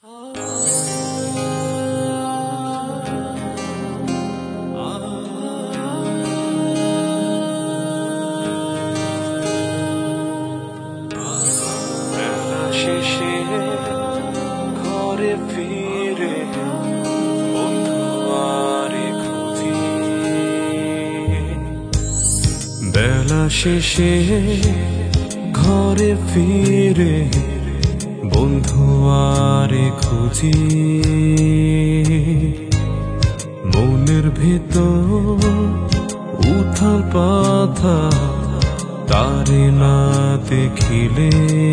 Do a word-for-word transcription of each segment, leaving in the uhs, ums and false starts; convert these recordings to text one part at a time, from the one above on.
শেষে ঘরে ফিরে বন্ধু আরে খুঁজি, বেলা শেষে ঘরে ফিরে বন্ধু আরে খুঁজি, মনের ভেতর উথাল পাথাল তারে না দেখিলে,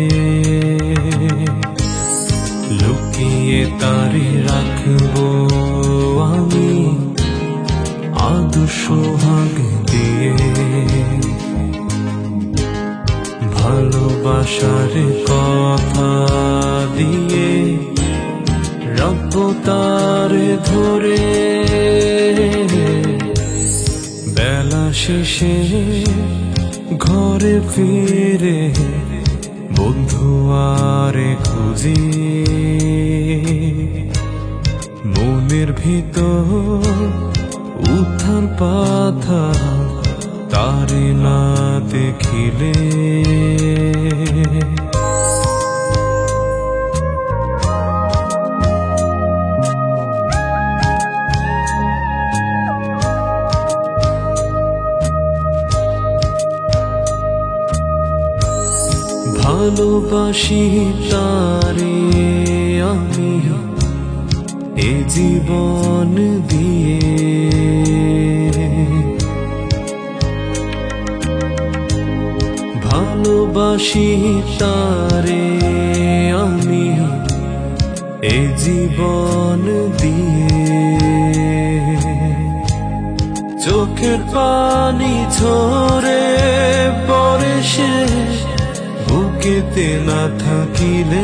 লুকিয়ে তারে রাখবো আমি আদর সোহাগ দিয়ে, ভালোবাসার কথা দিয়ে রাখবো তারে ধরে, বেলা শেষে ঘরে ফিরে বন্ধু আরে খুঁজি, মনের ভিতর উথাল পাথাল তারে না দেখিলে, ভালোবাসি তারে আমি এ জীবন দিয়ে, ভালোবাসি তারে আমি এ জীবন দিয়ে, চোখের পানি ঝরে পড়ে সে বুকেতে না থাকিলে,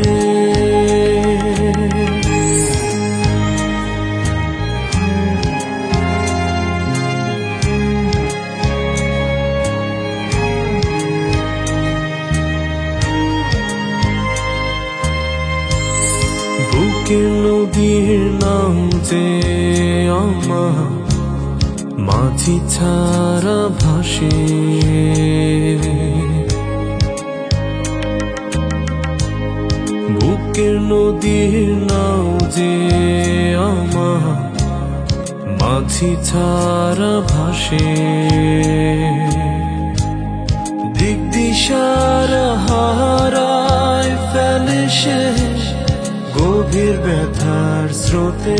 বুকে নদীর নাম যে আমার মাঝি ছাড়া ভাসে, বুকের নদীর নাও যে আমার মাঝি ছাড়া ভাসে, দিক দিশারা হারায় ফেলে সে গভীর ব্যথার স্রোতে,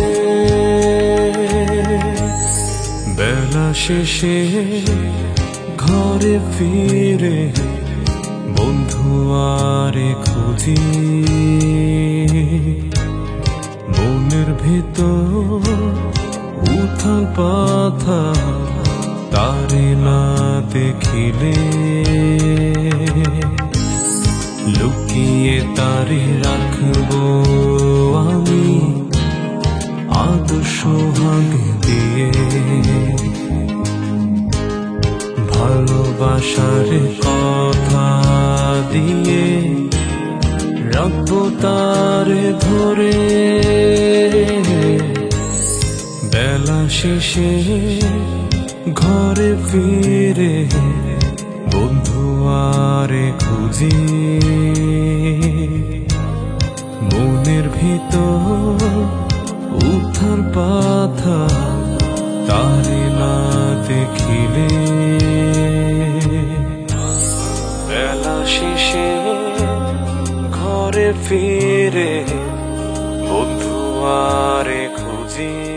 বেলা শেষে ঘরে ফিরে বন্ধু আরে খুঁজি, মনের ভেতর উথাল পাথাল তারে না দেখিলে, লুকিয়ে তারে রাখবো আমি আদর সোহাগ দিয়ে, ভালোবাসার কথা দিয়ে রাখবো তারে ধরে, বেলা শেষে ঘরে ফিরে বন্ধু আরে খুঁজি, মনের ভিতর উথাল পাথাল তারে না দেখিলে, বেলা শেষে ঘরে ফিরে বন্ধু আরে খুঁজি।